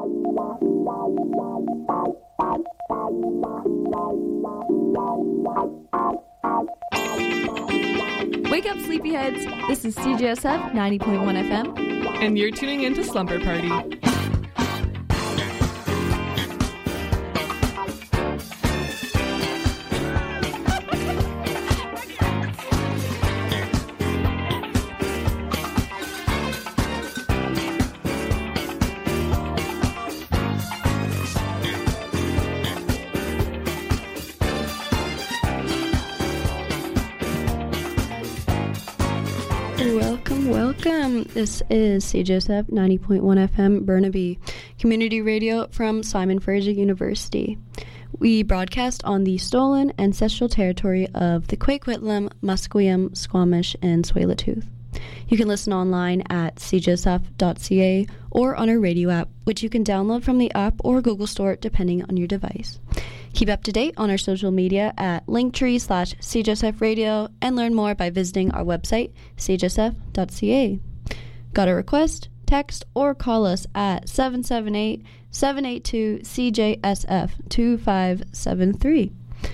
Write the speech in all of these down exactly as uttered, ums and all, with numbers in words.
Wake up, sleepyheads! This is C J S F ninety point one F M. And you're tuning into Slumber Party. Welcome, welcome. This is C J S F ninety point one F M Burnaby, community radio from Simon Fraser University. We broadcast on the stolen ancestral territory of the Coquitlam, Musqueam, Squamish, and Tsleil-Waututh. You can listen online at c j s f dot c a or on our radio app, which you can download from the app or Google Store depending on your device. Keep up to date on our social media at linktree slash CJSF radio and learn more by visiting our website, c j s f dot c a. Got a request? Text or call us at seven seven eight, seven eight two, C J S F two five seven three.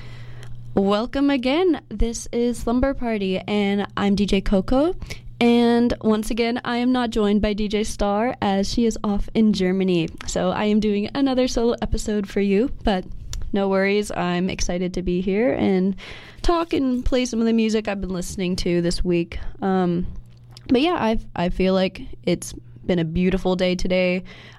Welcome again. This is Slumber Party, and I'm D J Coco. And once again, I am not joined by D J Star as she is off in Germany. So I am doing another solo episode for you, but no worries. I'm excited to be here and talk and play some of the music I've been listening to this week. Um, but yeah, I I feel like it's been a beautiful day today.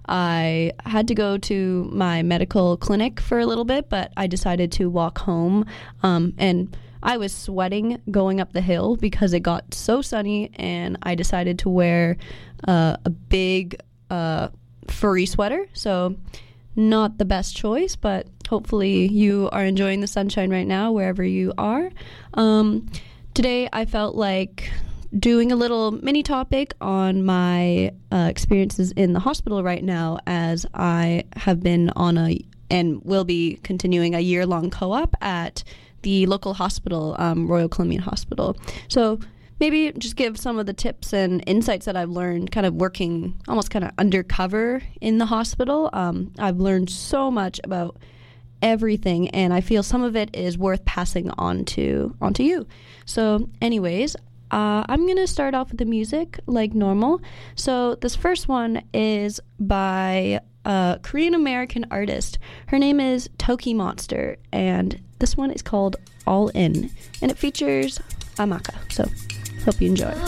I had to go to my medical clinic for a little bit, but I decided to walk home. Um, and I was sweating going up the hill because it got so sunny, and I decided to wear uh, a big uh, furry sweater. So not the best choice, but hopefully you are enjoying the sunshine right now wherever you are. Um, today I felt like doing a little mini topic on my uh, experiences in the hospital right now, as I have been on a and will be continuing a year-long co-op at the local hospital, um, Royal Columbian Hospital. So maybe just give some of the tips and insights that I've learned kind of working almost kind of undercover in the hospital. Um, I've learned so much about everything, and I feel some of it is worth passing on to onto you. So anyways, uh, I'm going to start off with the music like normal. So this first one is by a Korean-American artist. Her name is Toki Monster, and this one is called All In, and it features Amaka. So hope you enjoy.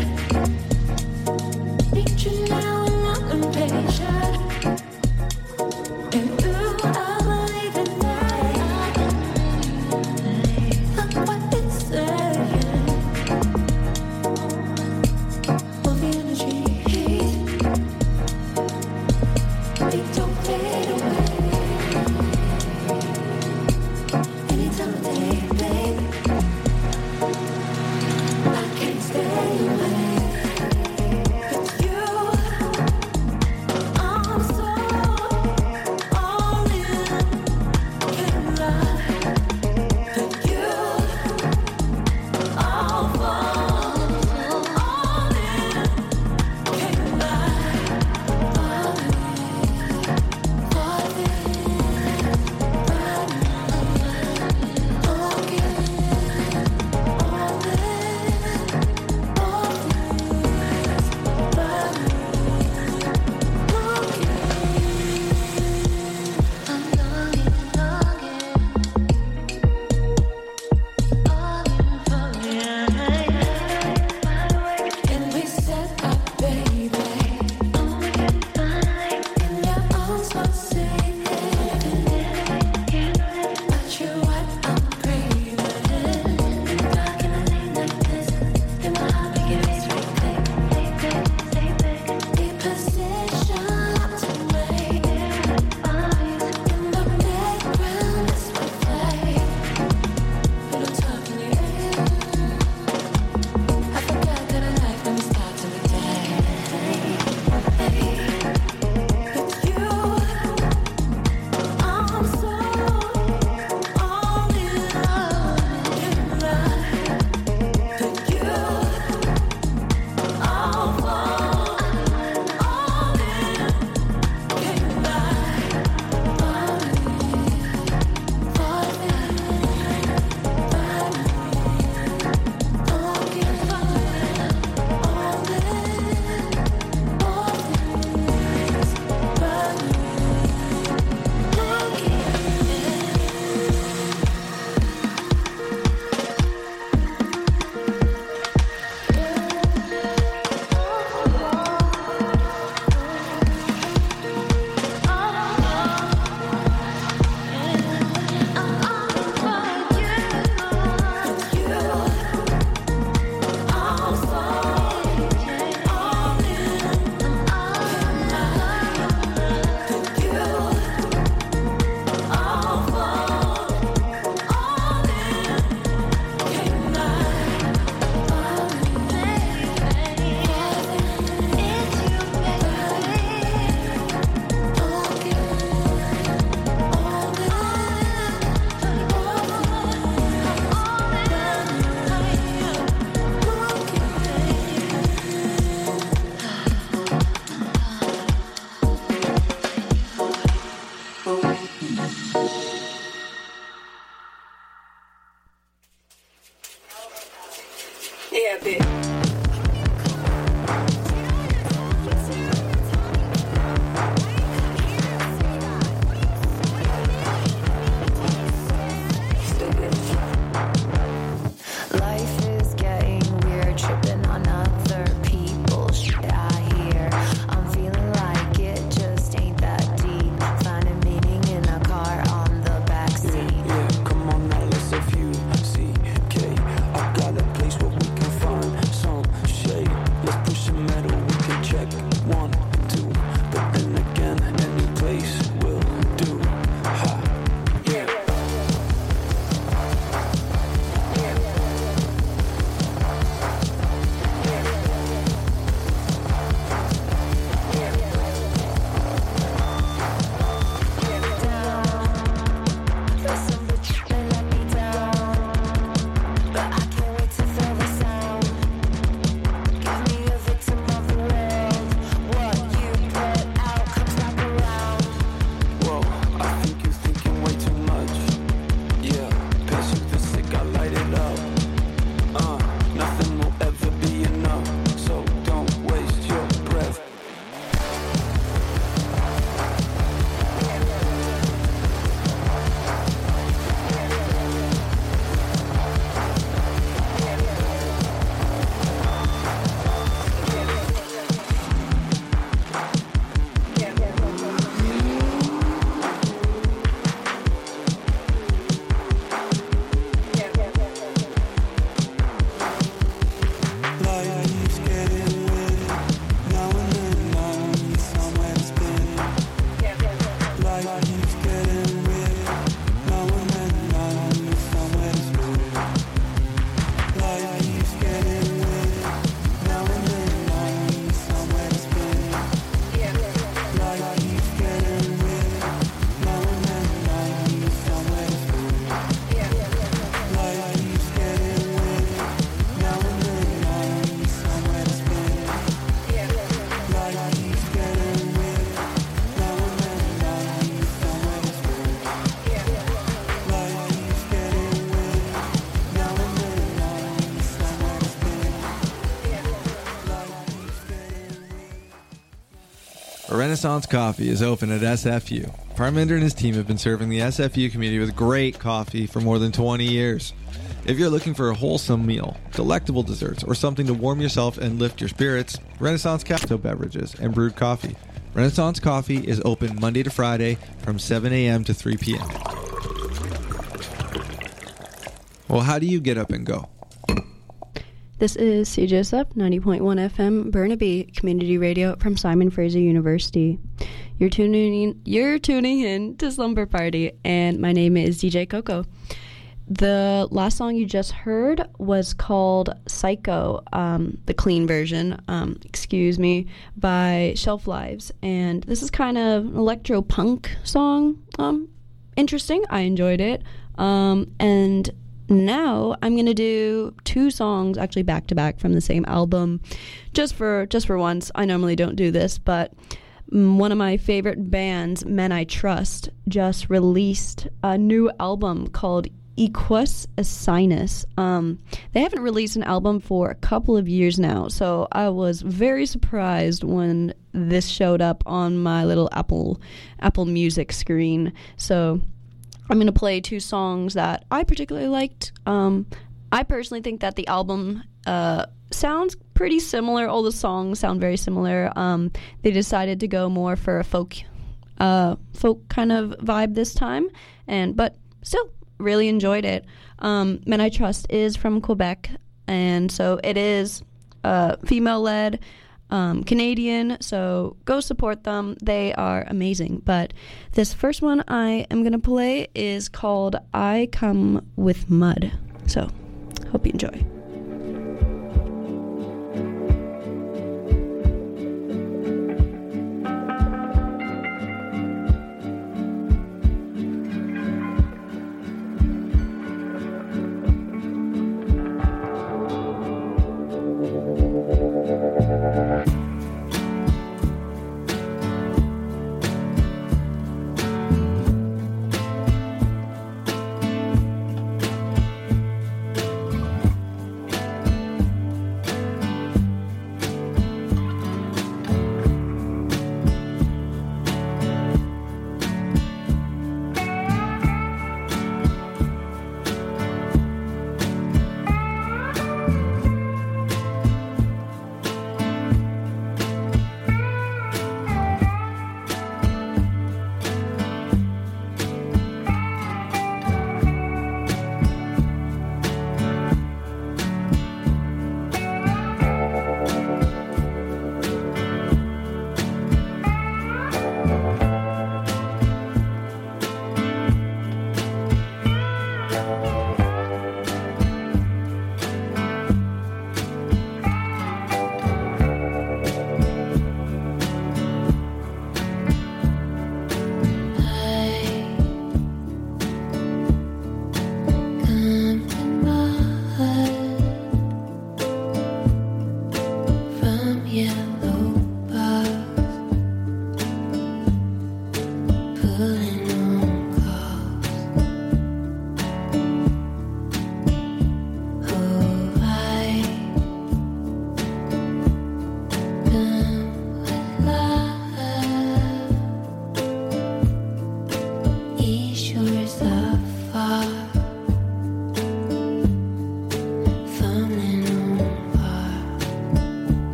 Reaching out and I'm impatient. Yeah, bitch. Renaissance Coffee is open at S F U. Parminder and his team have been serving the S F U community with great coffee for more than twenty years. If you're looking for a wholesome meal, delectable desserts, or something to warm yourself and lift your spirits, Renaissance Cafe beverages and brewed coffee. Renaissance Coffee is open Monday to Friday from seven a.m. to three p.m. Well, how do you get up and go? This is C Joseph, ninety point one F M, Burnaby Community Radio from Simon Fraser University. You're tuning in, you're tuning in to Slumber Party, and my name is D J Coco. The last song you just heard was called Psycho, um, the clean version, um, excuse me, by Shelf Lives. And this is kind of an electro-punk song. Um, interesting. I enjoyed it. Um, and now I'm gonna do two songs actually back to back from the same album, just for just for once. I normally don't do this, but one of my favorite bands, Men I Trust, just released a new album called Equus Asinus. Um, they haven't released an album for a couple of years now, so I was very surprised when this showed up on my little Apple Apple Music screen. So I'm going to play two songs that I particularly liked. Um, I personally think that the album uh, sounds pretty similar. All the songs sound very similar. Um, they decided to go more for a folk, uh, folk kind of vibe this time, and but still really enjoyed it. Um, Men I Trust is from Quebec, and so it is uh, female-led. Um, Canadian, so go support them. They are amazing. But this first one I am going to play is called I Come With Mud. So, hope you enjoy.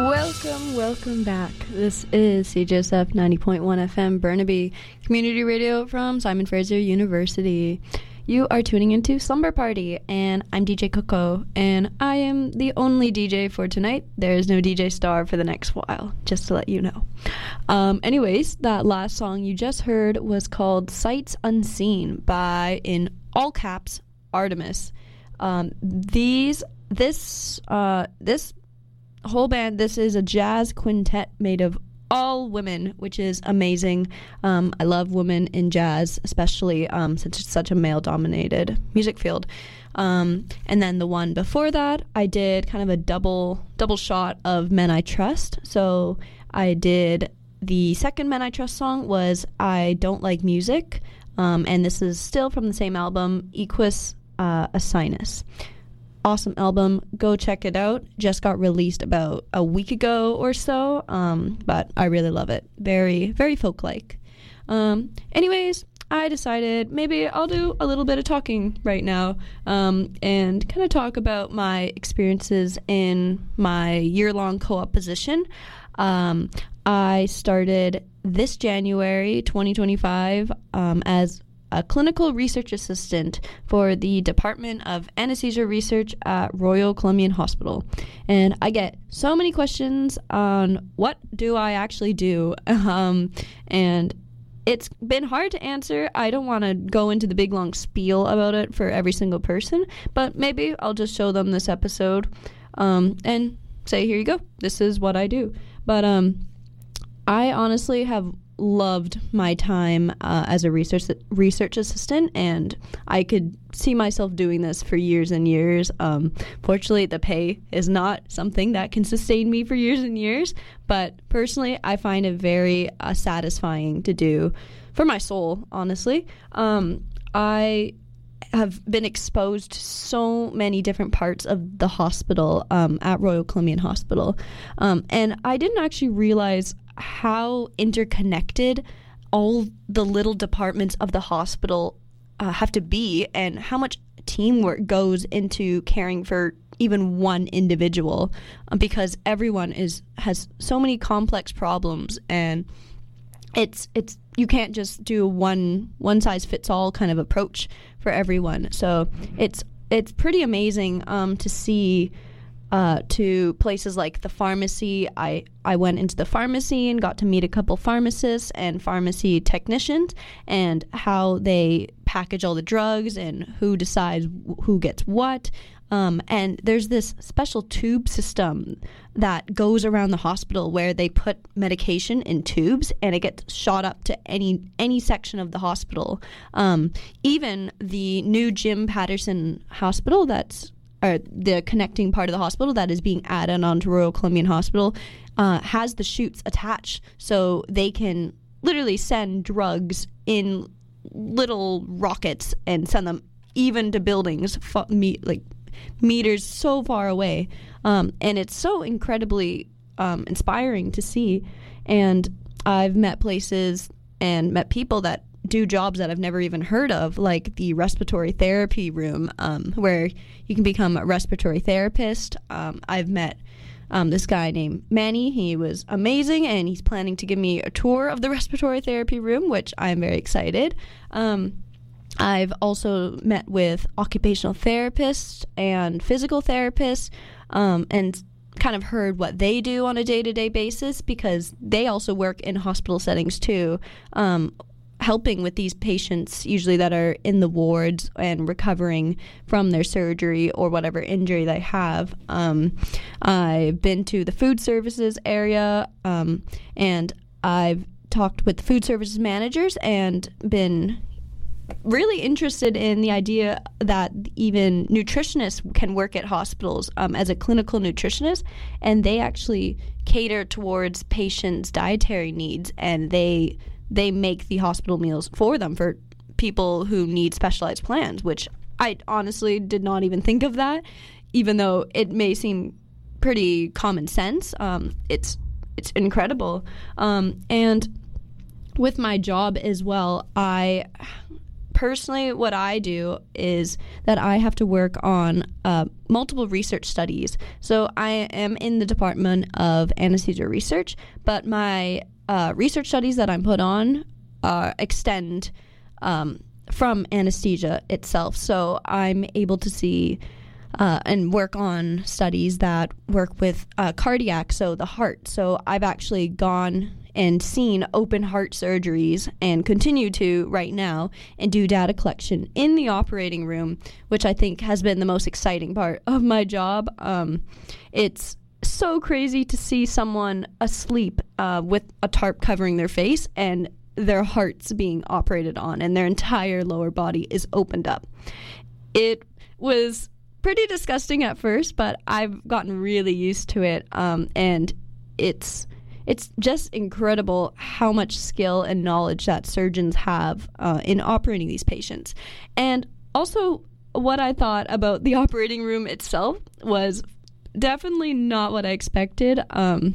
Welcome, welcome back. This is C J S F ninety point one F M Burnaby Community Radio from Simon Fraser University. You are tuning into Slumber Party, and I'm D J Coco, and I am the only D J for tonight. There is no D J Star for the next while, just to let you know. Um, anyways, that last song you just heard was called Sights Unseen by, in all caps, Artemis. Um, these, this, uh, this whole band, this is a jazz quintet made of all women, which is amazing. Um, I love women in jazz, especially um, since it's such a male-dominated music field. Um, and then the one before that, I did kind of a double double shot of Men I Trust. So I did the second Men I Trust song was I Don't Like Music, um, and this is still from the same album, Equus uh, Asinus. Awesome album. Go check it out. Just got released about a week ago or so, um, but I really love it. Very, very folk-like. Um, anyways, I decided maybe I'll do a little bit of talking right now um, and kind of talk about my experiences in my year-long co-op position. Um, I started this January twenty twenty-five um, as a clinical research assistant for the Department of Anesthesia Research at Royal Columbian Hospital. And I get so many questions on what do I actually do, um, and it's been hard to answer. I don't want to go into the big long spiel about it for every single person, but maybe I'll just show them this episode um, and say, here you go, this is what I do. But um, I honestly have loved my time uh, as a research research assistant, and I could see myself doing this for years and years. Um, fortunately, the pay is not something that can sustain me for years and years, but personally, I find it very uh, satisfying to do for my soul, honestly. Um, I have been exposed to so many different parts of the hospital um, at Royal Columbian Hospital, um, and I didn't actually realize how interconnected all the little departments of the hospital uh, have to be, and how much teamwork goes into caring for even one individual, um, because everyone is has so many complex problems, and it's it's you can't just do a one one size fits all kind of approach for everyone. So it's it's pretty amazing um, to see. Uh, to places like the pharmacy. I, I went into the pharmacy and got to meet a couple pharmacists and pharmacy technicians, and how they package all the drugs and who decides who gets what. Um, and there's this special tube system that goes around the hospital where they put medication in tubes and it gets shot up to any any section of the hospital. Um, even the new Jim Patterson Hospital that's or the connecting part of the hospital that is being added onto Royal Columbian Hospital uh, has the chutes attached, so they can literally send drugs in little rockets and send them even to buildings fu- me- like meters so far away. Um, and it's so incredibly um, inspiring to see. And I've met places and met people that do jobs that I've never even heard of, like the respiratory therapy room, um, where you can become a respiratory therapist. Um, I've met um, this guy named Manny. He was amazing, and he's planning to give me a tour of the respiratory therapy room, which I'm very excited. Um, I've also met with occupational therapists and physical therapists, um, and kind of heard what they do on a day-to-day basis, because they also work in hospital settings too, um, helping with these patients usually that are in the wards and recovering from their surgery or whatever injury they have. Um, I've been to the food services area, um, and I've talked with the food services managers and been really interested in the idea that even nutritionists can work at hospitals um, as a clinical nutritionist, and they actually cater towards patients' dietary needs, and they they make the hospital meals for them for people who need specialized plans, which I honestly did not even think of that, even though it may seem pretty common sense. Um, it's it's incredible. Um, and with my job as well, I personally, what I do is that I have to work on uh, multiple research studies. So I am in the Department of Anesthesia Research, but my uh, research studies that I'm put on uh, extend um, from anesthesia itself. So I'm able to see uh, and work on studies that work with uh, cardiac, so the heart. So I've actually gone and seen open heart surgeries and continue to right now and do data collection in the operating room, which I think has been the most exciting part of my job. Um, it's so crazy to see someone asleep uh, with a tarp covering their face and their heart's being operated on and their entire lower body is opened up. It was pretty disgusting at first, but I've gotten really used to it, um, and it's It's just incredible how much skill and knowledge that surgeons have uh, in operating these patients. And also, what I thought about the operating room itself was definitely not what I expected. Um,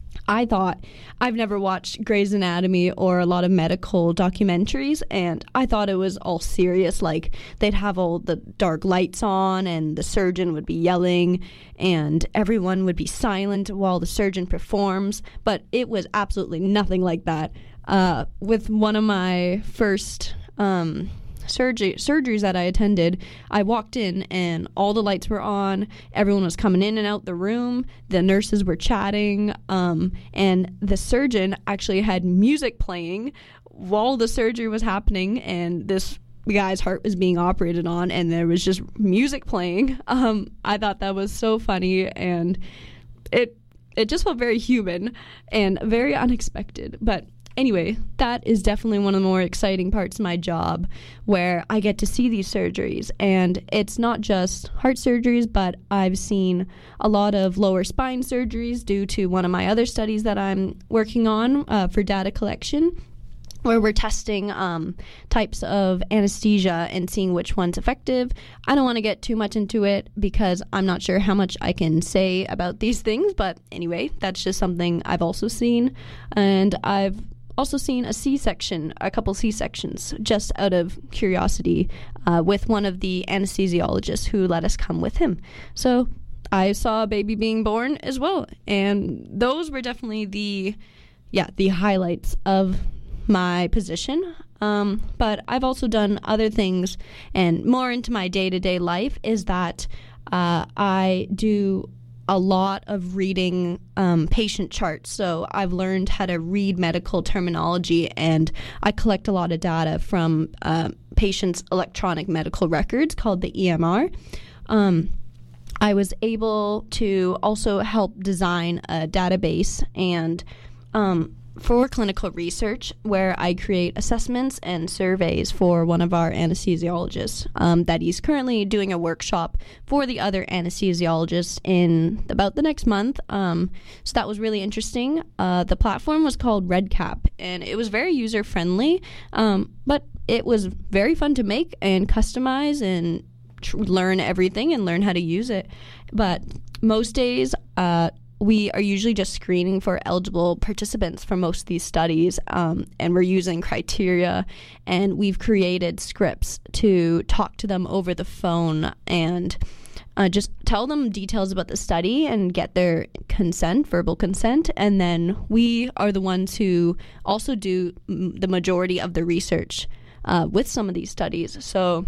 I thought, I've never watched Grey's Anatomy or a lot of medical documentaries, and I thought it was all serious, like they'd have all the dark lights on and the surgeon would be yelling and everyone would be silent while the surgeon performs, but it was absolutely nothing like that. Uh, with one of my first um, surgery surgeries that I attended, I walked in and all the lights were on, everyone was coming in and out the room, the nurses were chatting, um, and the surgeon actually had music playing while the surgery was happening, and this guy's heart was being operated on and there was just music playing. Um, I thought that was so funny, and it it just felt very human and very unexpected. But anyway, that is definitely one of the more exciting parts of my job, where I get to see these surgeries. And it's not just heart surgeries, but I've seen a lot of lower spine surgeries due to one of my other studies that I'm working on uh, for data collection, where we're testing um, types of anesthesia and seeing which one's effective. I don't want to get too much into it because I'm not sure how much I can say about these things, but anyway, that's just something I've also seen. And I've also seen a C-section, a couple C-sections, just out of curiosity, uh, with one of the anesthesiologists who let us come with him. So I saw a baby being born as well, and those were definitely the, yeah, the highlights of my position. Um, but I've also done other things, and more into my day-to-day life is that uh, I do a lot of reading um, patient charts. So I've learned how to read medical terminology, and I collect a lot of data from uh, patients' electronic medical records called the E M R. Um, I was able to also help design a database and um, for clinical research, where I create assessments and surveys for one of our anesthesiologists um, that he's currently doing a workshop for the other anesthesiologists in about the next month. Um, so that was really interesting. Uh, the platform was called RedCap, and it was very user-friendly, um, but it was very fun to make and customize and tr- learn everything and learn how to use it. But most days, uh, we are usually just screening for eligible participants for most of these studies, um, and we're using criteria, and we've created scripts to talk to them over the phone and uh, just tell them details about the study and get their consent, verbal consent, and then we are the ones who also do m- the majority of the research uh, with some of these studies. So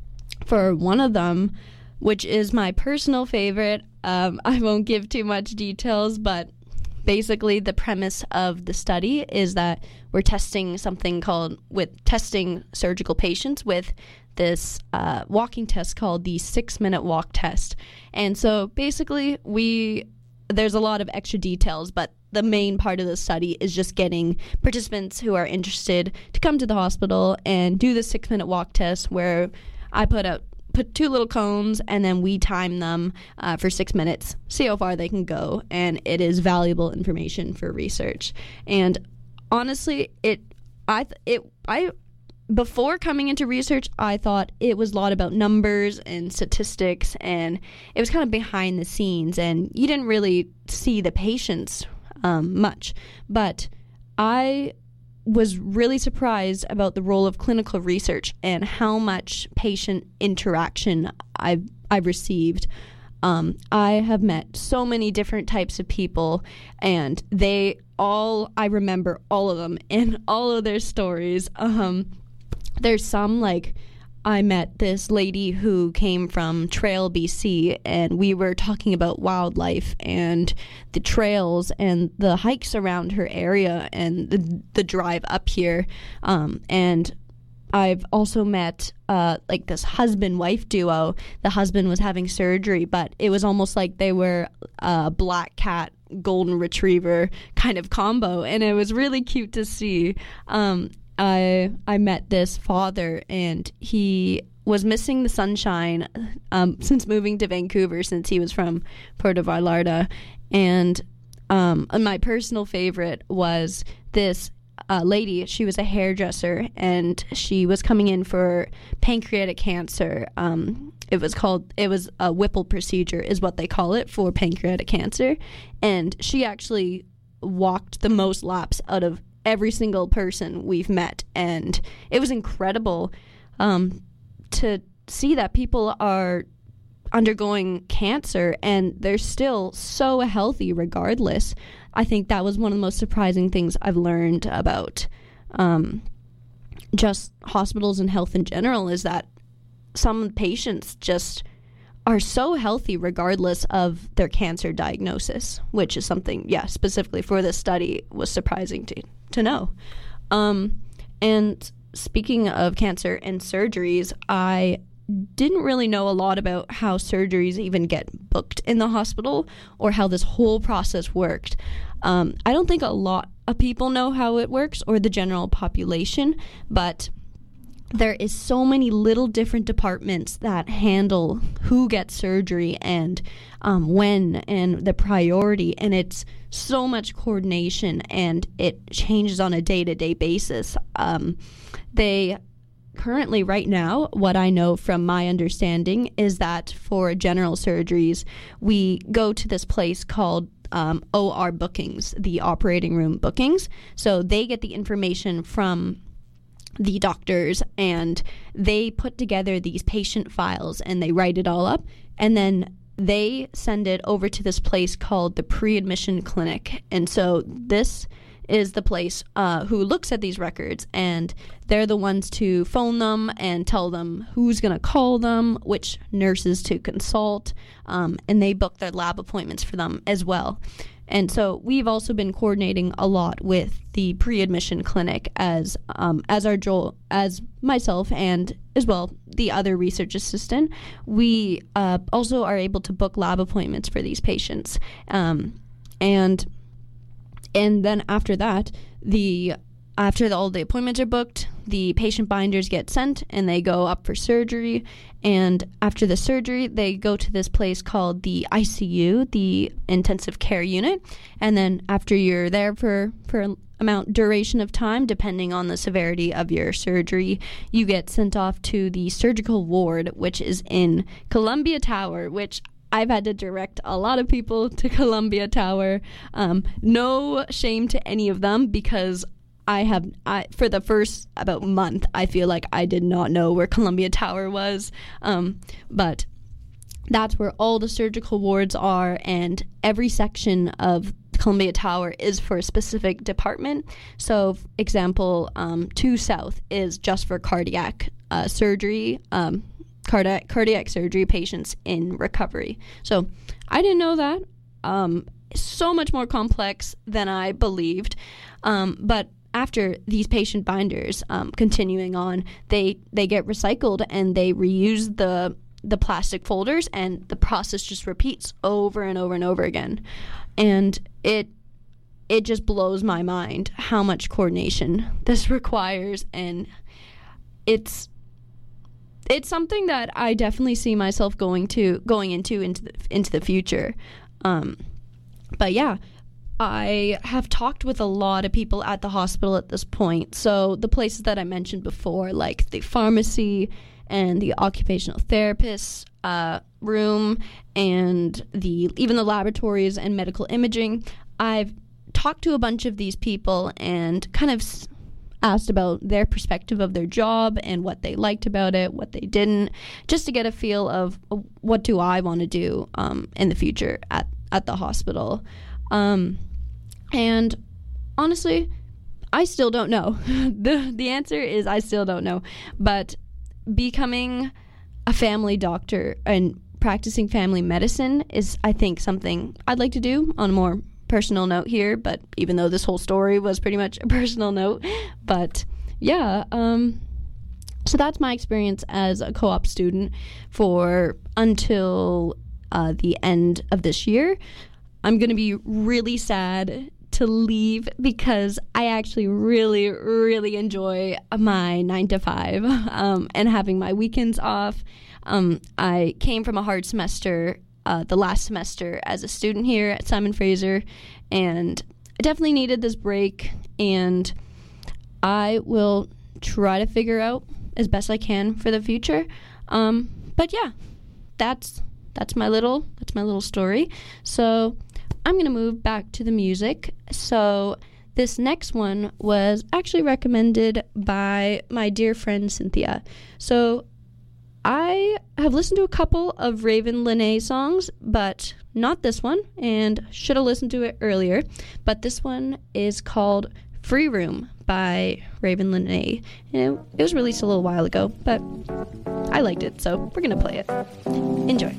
for one of them, which is my personal favorite, Um, I won't give too much details, but basically the premise of the study is that we're testing something called, with testing surgical patients with this uh, walking test called the six-minute walk test. And so basically we, there's a lot of extra details, but the main part of the study is just getting participants who are interested to come to the hospital and do the six-minute walk test, where I put out put two little cones, and then we time them uh, for six minutes, see how far they can go, and it is valuable information for research. And honestly, it, I, it, I, before coming into research, I thought it was a lot about numbers and statistics, and it was kind of behind the scenes, and you didn't really see the patients um, much. But I was really surprised about the role of clinical research and how much patient interaction I've, I've received. Um, I have met so many different types of people, and they all, I remember all of them and all of their stories. Um, there's some, like, I met this lady who came from Trail, B C, and we were talking about wildlife and the trails and the hikes around her area and the, the drive up here. Um, and I've also met uh, like this husband-wife duo. The husband was having surgery, but it was almost like they were a black cat, golden retriever kind of combo, and it was really cute to see. Um, I I met this father, and he was missing the sunshine um, since moving to Vancouver, since he was from Puerto Vallarta. And, um, and my personal favorite was this Uh, lady. She was a hairdresser, and she was coming in for pancreatic cancer. Um, it was called, it was a Whipple procedure is what they call it for pancreatic cancer. And she actually walked the most laps out of every single person we've met. And it was incredible um, to see that people are undergoing cancer and they're still so healthy regardless. I think that was one of the most surprising things I've learned about um, just hospitals and health in general, is that some patients just are so healthy regardless of their cancer diagnosis, which is something, yeah, specifically for this study was surprising to, to know. Um, and speaking of cancer and surgeries, I didn't really know a lot about how surgeries even get booked in the hospital or how this whole process worked. Um, I don't think a lot of people know how it works, or the general population, but there is so many little different departments that handle who gets surgery and um, when and the priority, and it's so much coordination, and it changes on a day-to-day basis. Um, they Currently, right now, what I know from my understanding is that for general surgeries, we go to this place called um, O R bookings, the operating room bookings. So they get the information from the doctors, and they put together these patient files, and they write it all up, and then they send it over to this place called the pre-admission clinic. And so this is the place uh, who looks at these records, and they're the ones to phone them and tell them who's going to call them, which nurses to consult, um, and they book their lab appointments for them as well. And so we've also been coordinating a lot with the pre-admission clinic as um, as our Joel, as myself and as well the other research assistant. We uh, also are able to book lab appointments for these patients, um, and And then after that, the after the, all the appointments are booked, the patient binders get sent, and they go up for surgery. And after the surgery, they go to this place called the I C U, the intensive care unit. And then after you're there for for an amount duration of time, depending on the severity of your surgery, you get sent off to the surgical ward, which is in Columbia Tower, which I've had to direct a lot of people to Columbia Tower. Um, no shame to any of them, because I have, I, for the first about month, I feel like I did not know where Columbia Tower was. Um, but that's where all the surgical wards are, and every section of Columbia Tower is for a specific department. So, for example, um, two South is just for cardiac uh, surgery, um, Cardiac, cardiac surgery patients in recovery. So I didn't know that. Um, so much more complex than I believed. Um, but after these patient binders, um, continuing on, they they get recycled, and they reuse the the plastic folders, and the process just repeats over and over and over again. And it it just blows my mind how much coordination this requires, and it's It's something that I definitely see myself going to going into into the, into the future. Um, but yeah, I have talked with a lot of people at the hospital at this point. So the places that I mentioned before, like the pharmacy and the occupational therapist uh, room, and the even the laboratories and medical imaging, I've talked to a bunch of these people and kind of asked about their perspective of their job and what they liked about it, what they didn't, just to get a feel of what do I want to do um, in the future at, at the hospital. Um, and honestly, I still don't know. the The answer is I still don't know. But becoming a family doctor and practicing family medicine is, I think, something I'd like to do on a more personal note here, but even though this whole story was pretty much a personal note. But yeah, um, so that's my experience as a co-op student for until uh, the end of this year. I'm going to be really sad to leave because I actually really, really enjoy my nine to five um, and having my weekends off. Um, I came from a hard semester uh, the last semester as a student here at Simon Fraser, and I definitely needed this break, and I will try to figure out as best I can for the future. Um, but yeah, that's that's my little that's my little story. So I'm gonna move back to the music. So this next one was actually recommended by my dear friend Cynthia. So I have listened to a couple of Raven Lenae songs, but not this one, and should have listened to it earlier. But this one is called Free Room by Raven Lenae. And it, it was released a little while ago, but I liked it, so we're going to play it. Enjoy.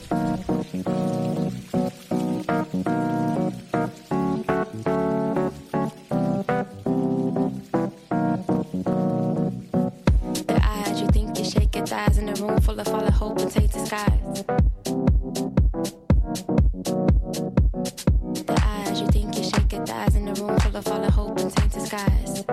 Thighs in a room full of fallen hope and tainted skies. The eyes you think you shake your thighs in a room full of fallen hope and tainted skies.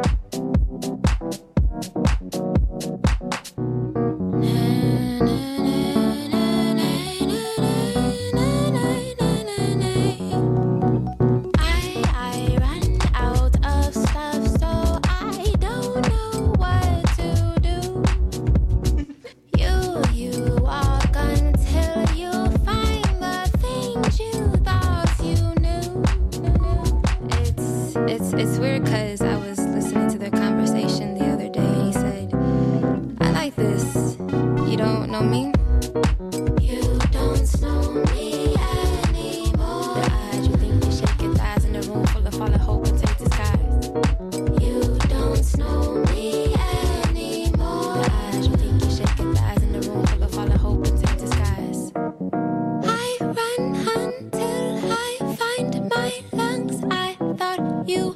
It's weird because I was listening to their conversation the other day. He said, I like this. You don't know me? You don't know me anymore. The eyes you think you shake your thighs in a room full of fallen hope and take the skies. You don't know me anymore. The eyes you think you shake your thighs in a room full of fallen hope and take the skies. I run until I find my lungs. I thought you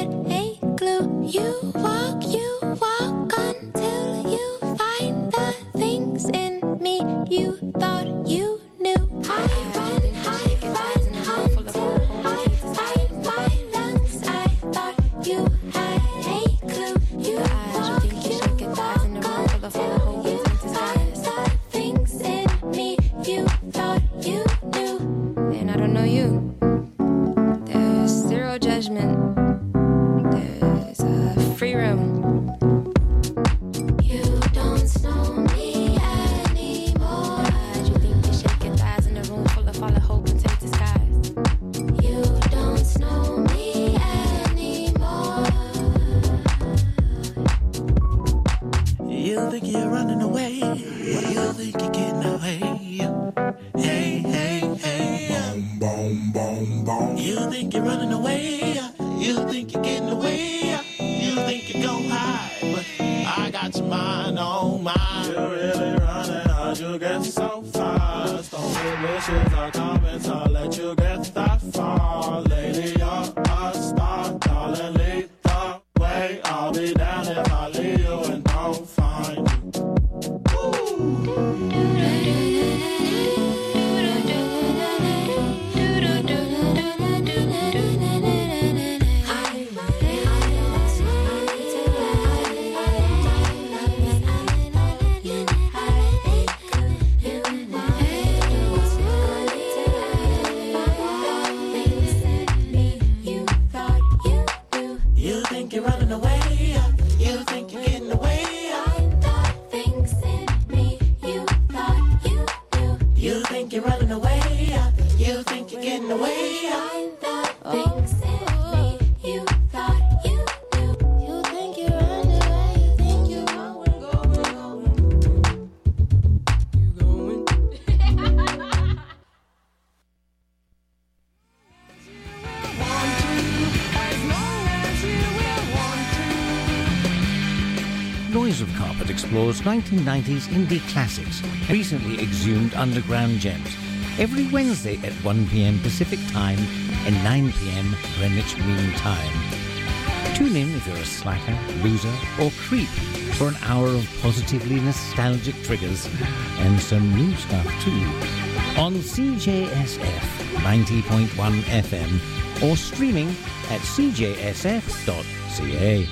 You walk, you walk until you find the things in me you thought you knew. I run, I run until I find my lungs. I thought you had a clue. You walk, you walk until you find the things in me you thought you knew. And I don't know you. There's zero judgment. Free room. You don't know me anymore. You think you shake your thighs in a room full of fallen hope and take the skies. You don't know me anymore. You think you're running away. You think you're getting away. Hey, hey, hey. Boom, boom, boom, boom. You think you're running away. You think you're getting away. You think you go high, but I got your mind on mine. You're really running, how'd you get so fast? Only wishes are coming to let you get that far. Lady, you're a star, darling, lead the way. I'll be down if I leave you and don't find you. Ooh. Things in me you thought you knew. You think you're House of Carpet explores nineteen nineties indie classics, recently exhumed underground gems. Every Wednesday at one p.m. Pacific Time and nine p.m. Greenwich Mean Time. Tune in if you're a slacker, loser, or creep for an hour of positively nostalgic triggers and some new stuff too. On C J S F ninety point one F M or streaming at c j s f dot c a.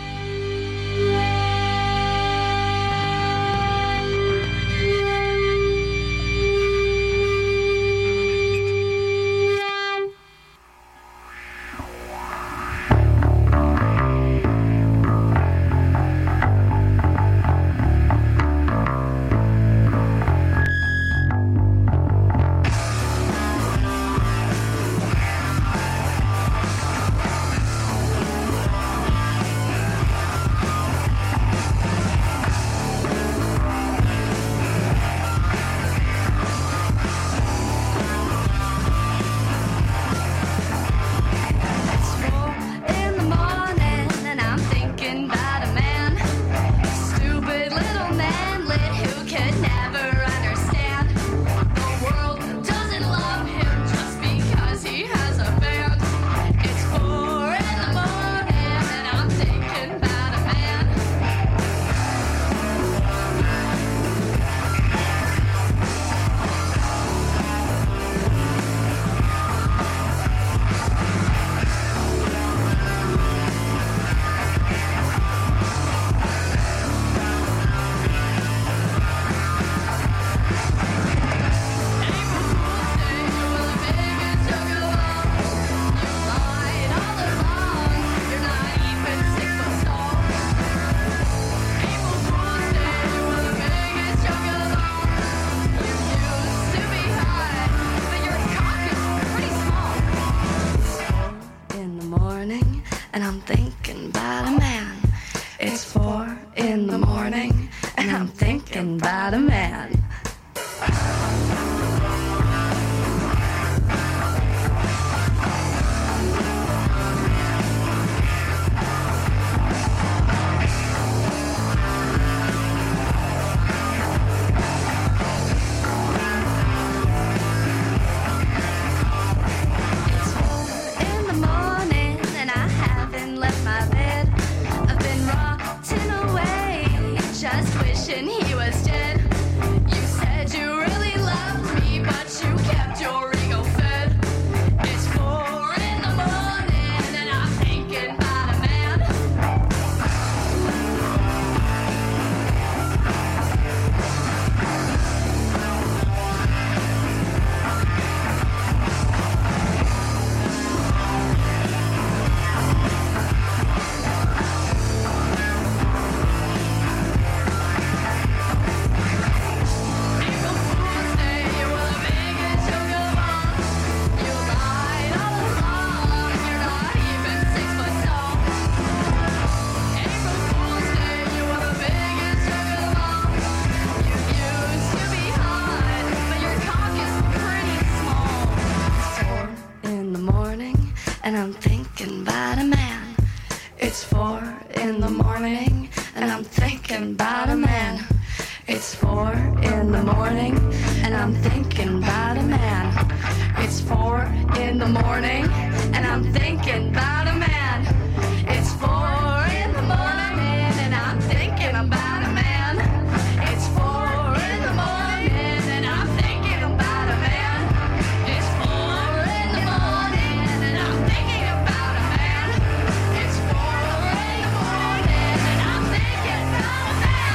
and I'm thinking about a man. It's four in the morning, and I'm thinking about a man. It's four in the morning, and I'm thinking about a man. It's four in the morning, and I'm thinking about a man. It's four in the morning, and I'm thinking about a man. It's four in the morning, and I'm thinking about a man. It's four in the morning, and I'm thinking about a man. It's four in the morning, and I'm thinking about a man.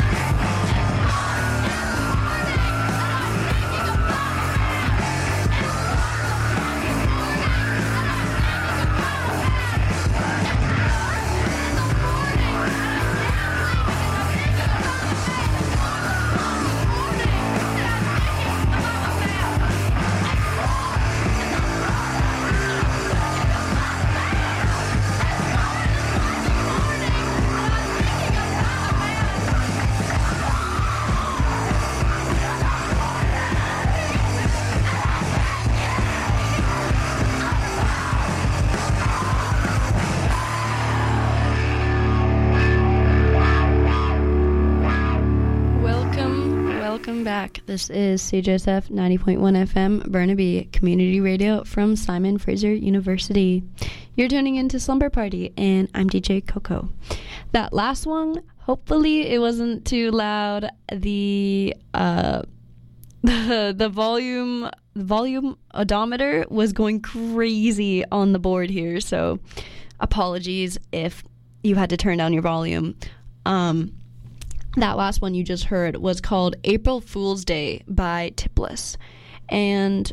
It's four in the morning, and I'm thinking about a man. back. This is C J S F ninety point one F M, Burnaby Community Radio from Simon Fraser University. You're tuning into Slumber Party, and I'm D J Coco. That last one, hopefully it wasn't too loud. The uh, the the volume the volume odometer was going crazy on the board here, so apologies if you had to turn down your volume. Um. That last one you just heard was called April Fool's Day by Tipless. And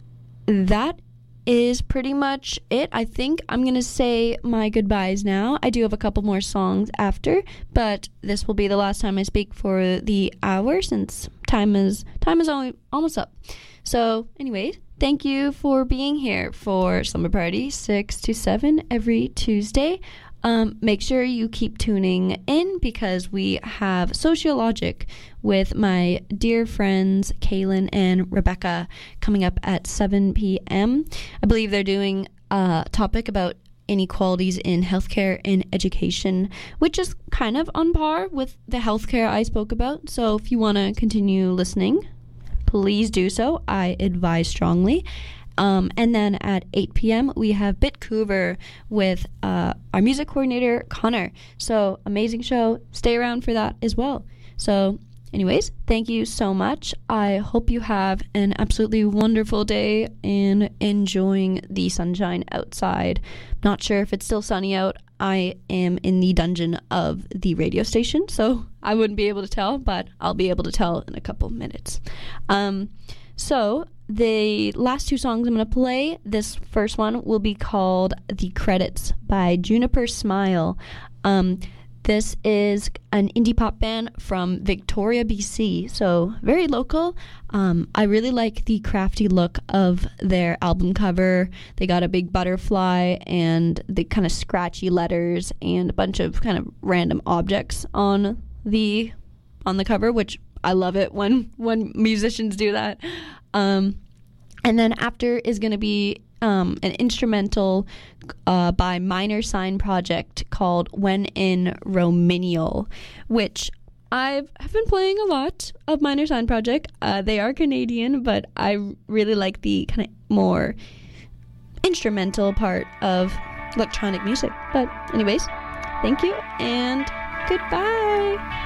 that is pretty much it. I think I'm going to say my goodbyes now. I do have a couple more songs after, but this will be the last time I speak for the hour since time is time is only almost up. So anyway, thank you for being here for Slumber Party six to seven every Tuesday. Um, make sure you keep tuning in because we have Sociologic with my dear friends Kaylin and Rebecca coming up at seven p.m. I believe they're doing a topic about inequalities in healthcare and education, which is kind of on par with the healthcare I spoke about. So if you want to continue listening, please do so. I advise strongly. Um, and then at eight p.m. we have Bitcouver with uh, our music coordinator, Connor. So amazing show. Stay around for that as well. So anyways, thank you so much. I hope you have an absolutely wonderful day and enjoying the sunshine outside. Not sure if it's still sunny out. I am in the dungeon of the radio station, so I wouldn't be able to tell, but I'll be able to tell in a couple minutes. Um, so... The last two songs I'm going to play, this first one will be called The Credits by Juniper Smile. Um, this is an indie pop band from Victoria, B C, so very local. Um, I really like the crafty look of their album cover. They got a big butterfly and the kind of scratchy letters and a bunch of kind of random objects on the on the cover, which I love it when, when musicians do that. Um, and then after is going to be um, an instrumental uh, by Minor Sign Project called When in Romanial, which I've have been playing a lot of Minor Sign Project. Uh, they are Canadian, but I really like the kind of more instrumental part of electronic music. But anyways, thank you and goodbye.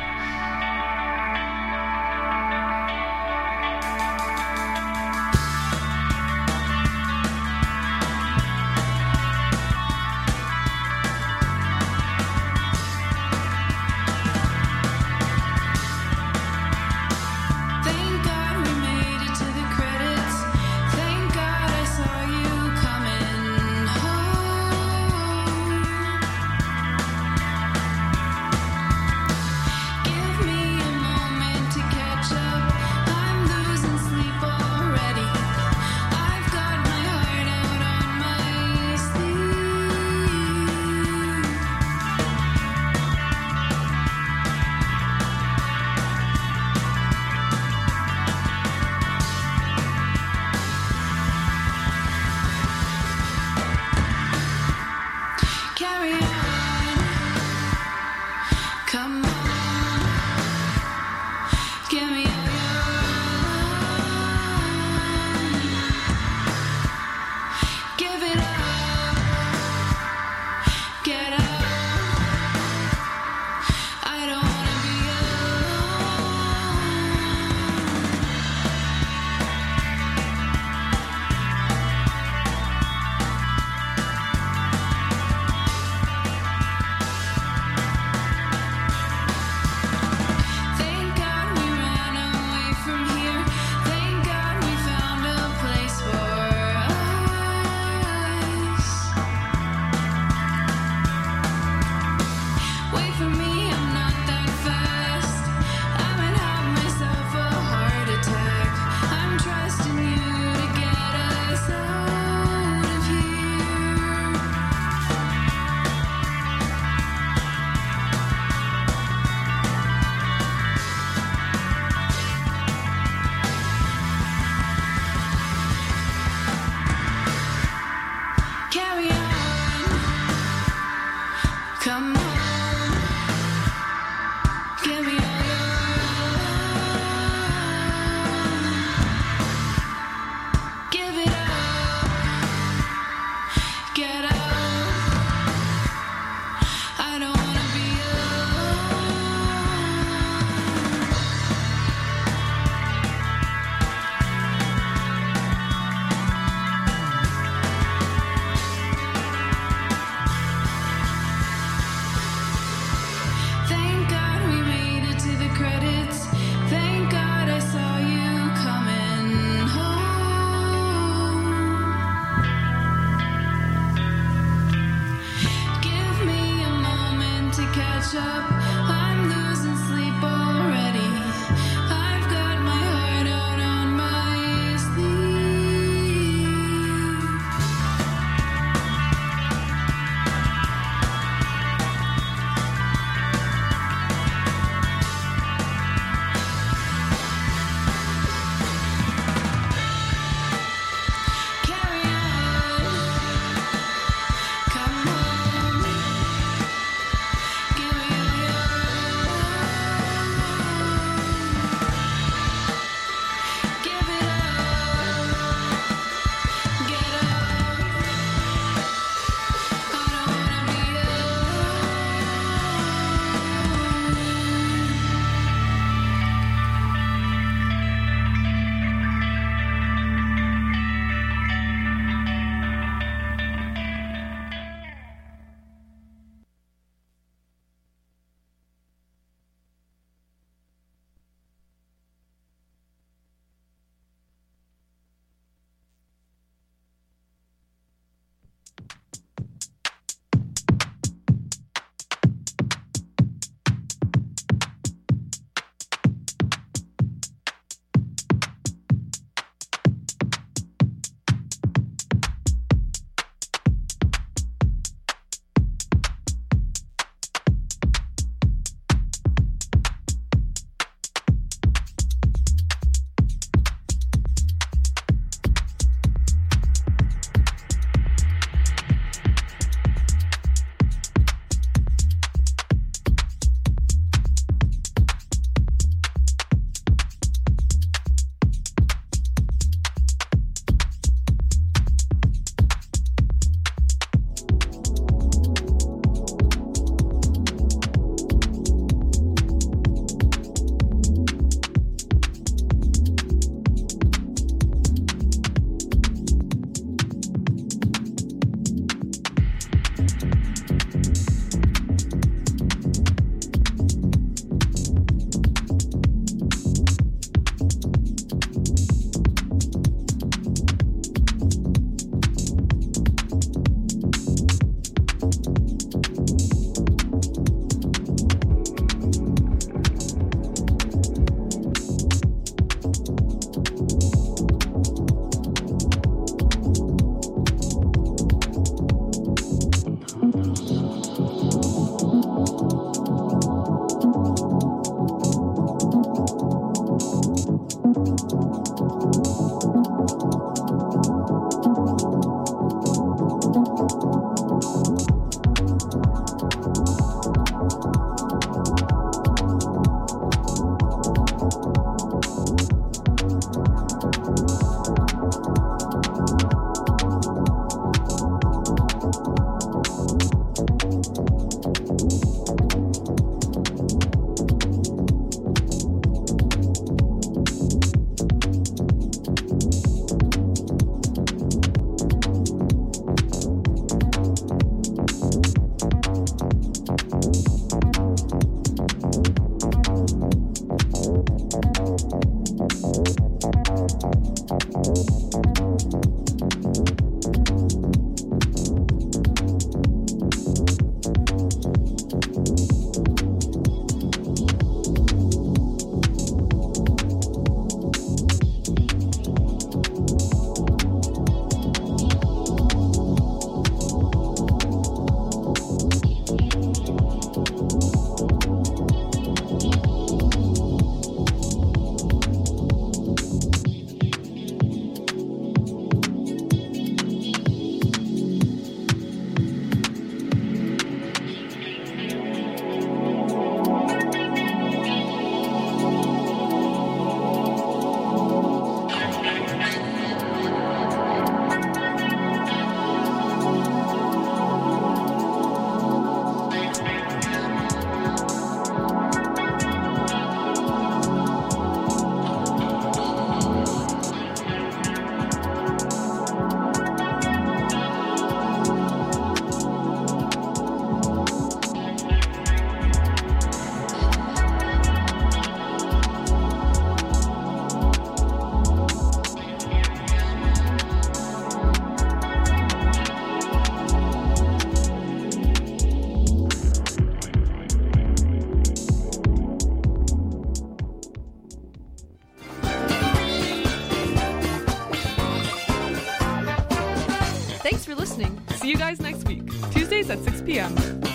guys next week, Tuesdays at six p.m.